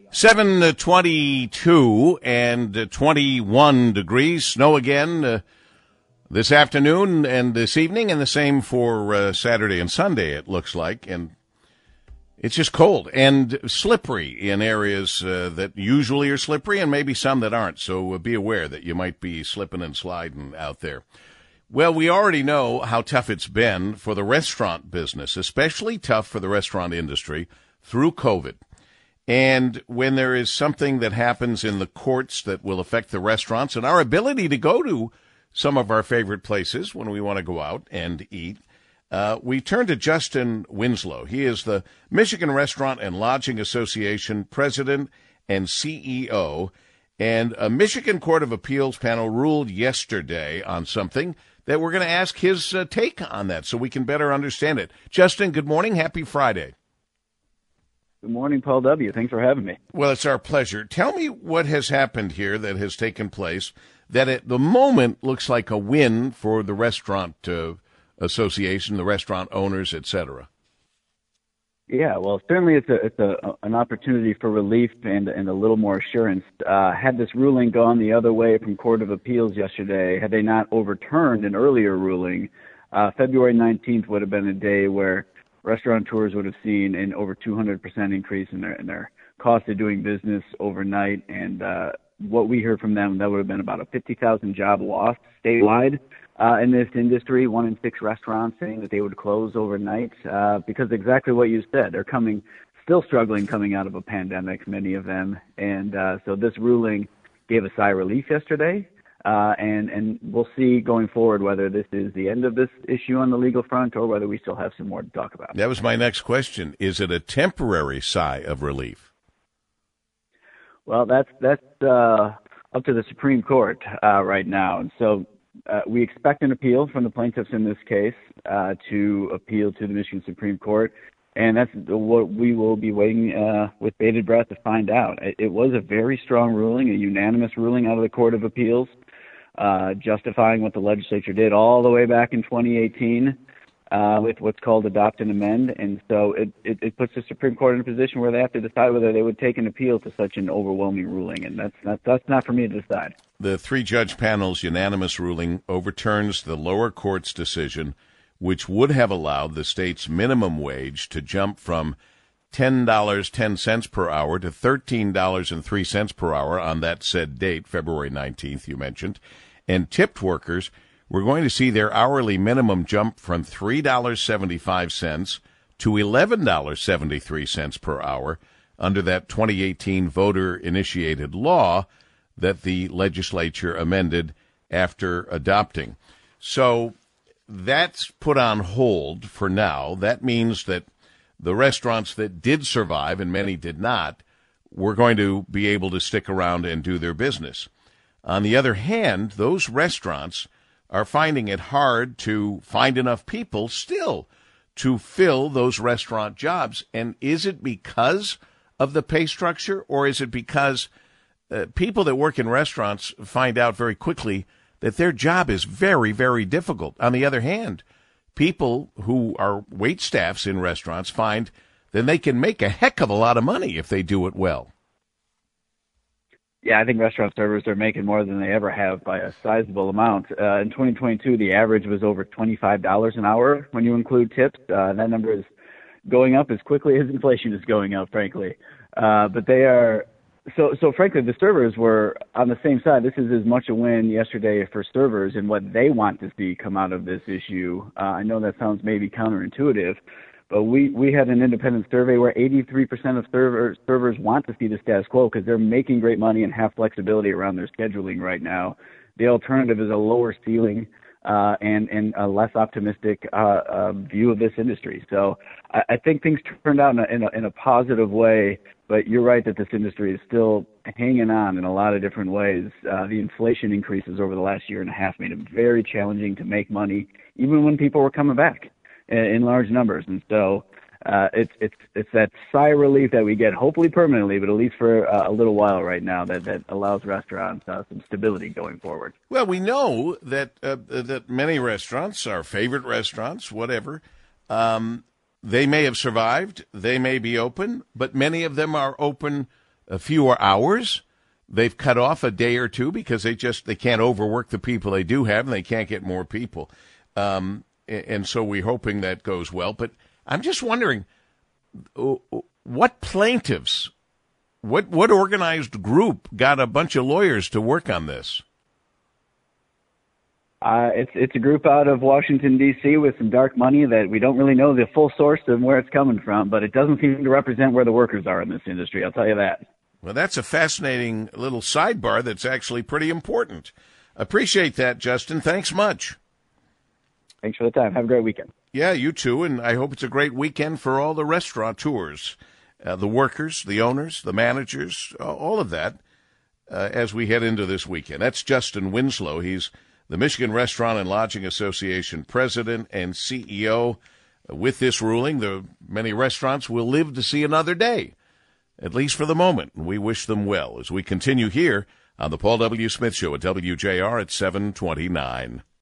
7:22 and 21 degrees. Snow again this afternoon and this evening, and the same for Saturday and Sunday, it looks like. And it's just cold and slippery in areas that usually are slippery and maybe some that aren't. So be aware that you might be slipping and sliding out there. Well, we already know how tough it's been for the restaurant business, especially tough for the restaurant industry through COVID. And when there is something that happens in the courts that will affect the restaurants and our ability to go to some of our favorite places when we want to go out and eat, we turn to Justin Winslow. He is the Michigan Restaurant and Lodging Association president and CEO. And a Michigan Court of Appeals panel ruled yesterday on something that we're going to ask his take on that so we can better understand it. Justin, good morning. Happy Friday. Good morning, Paul W. Thanks for having me. Well, it's our pleasure. Tell me what has happened here that has taken place that at the moment looks like a win for the restaurant association, the restaurant owners, et cetera. Yeah, well, certainly it's an opportunity for relief and a little more assurance. Had this ruling gone the other way from Court of Appeals yesterday, had they not overturned an earlier ruling, February 19th would have been a day where restaurateurs would have seen an over 200% increase in their cost of doing business overnight. And what we heard from them, that would have been about a 50,000 job loss statewide in this industry. 1 in 6 restaurants saying that they would close overnight because exactly what you said. They're still struggling coming out of a pandemic, many of them. And so this ruling gave a sigh of relief yesterday. And we'll see going forward whether this is the end of this issue on the legal front or whether we still have some more to talk about. That was my next question. Is it a temporary sigh of relief? Well, that's up to the Supreme Court right now. And so we expect an appeal from the plaintiffs in this case to appeal to the Michigan Supreme Court. And that's what we will be waiting with bated breath to find out. It was a very strong ruling, a unanimous ruling out of the Court of Appeals, justifying what the legislature did all the way back in 2018 with what's called adopt and amend. And so it puts the Supreme Court in a position where they have to decide whether they would take an appeal to such an overwhelming ruling. And that's not for me to decide. The 3-judge panel's unanimous ruling overturns the lower court's decision, which would have allowed the state's minimum wage to jump from $10.10 per hour to $13.03 per hour on that said date, February 19th, you mentioned. And tipped workers were going to see their hourly minimum jump from $3.75 to $11.73 per hour under that 2018 voter-initiated law that the legislature amended after adopting. So that's put on hold for now. That means that the restaurants that did survive, and many did not, were going to be able to stick around and do their business. On the other hand, those restaurants are finding it hard to find enough people still to fill those restaurant jobs. And is it because of the pay structure, or is it because people that work in restaurants find out very quickly that their job is very, very difficult? On the other hand, people who are wait staffs in restaurants find that they can make a heck of a lot of money if they do it well. Yeah, I think restaurant servers are making more than they ever have by a sizable amount. In 2022, the average was over $25 an hour when you include tips. That number is going up as quickly as inflation is going up, frankly. But they are so frankly, the servers were on the same side. This is as much a win yesterday for servers and what they want to see come out of this issue. I know that sounds maybe counterintuitive, but we had an independent survey where 83% of servers want to see the status quo because they're making great money and have flexibility around their scheduling right now. The alternative is a lower ceiling and a less optimistic view of this industry. So I think things turned out in a positive way, but you're right that this industry is still hanging on in a lot of different ways. The inflation increases over the last year and a half made it very challenging to make money, even when people were coming back in large numbers. And so it's that sigh of relief that we get, hopefully permanently, but at least for a little while right now, that allows restaurants some stability going forward. Well, we know that that many restaurants, our favorite restaurants, whatever, they may have survived, they may be open, but many of them are open fewer hours. They've cut off a day or two because they can't overwork the people they do have, and they can't get more people. And so we're hoping that goes well. But I'm just wondering, what plaintiffs, what organized group got a bunch of lawyers to work on this? It's a group out of Washington, D.C. with some dark money that we don't really know the full source of where it's coming from, but it doesn't seem to represent where the workers are in this industry, I'll tell you that. Well, that's a fascinating little sidebar that's actually pretty important. Appreciate that, Justin. Thanks much. Thanks for the time. Have a great weekend. Yeah, you too, and I hope it's a great weekend for all the restaurateurs, the workers, the owners, the managers, all of that, as we head into this weekend. That's Justin Winslow. He's the Michigan Restaurant and Lodging Association president and CEO. With this ruling, the many restaurants will live to see another day, at least for the moment. We wish them well as we continue here on the Paul W. Smith Show at WJR at 729.